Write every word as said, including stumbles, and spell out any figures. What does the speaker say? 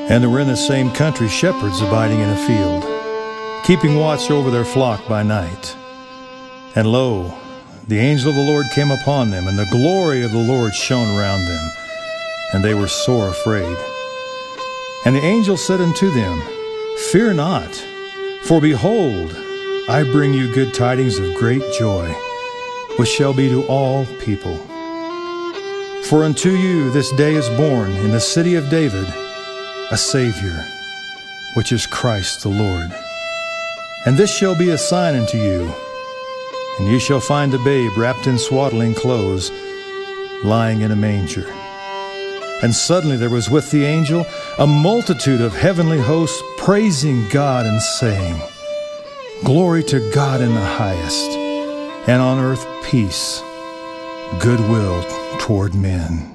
And there were in the same country shepherds abiding in a field, keeping watch over their flock by night. And lo, the angel of the Lord came upon them, and the glory of the Lord shone around them, and they were sore afraid. And the angel said unto them, Fear not, for behold, I bring you good tidings of great joy, which shall be to all people. For unto you this day is born in the city of David a Savior, which is Christ the Lord. And this shall be a sign unto you, and ye shall find the babe wrapped in swaddling clothes, lying in a manger. And suddenly there was with the angel a multitude of heavenly hosts, praising God and saying, Glory to God in the highest, and on earth peace, goodwill toward men.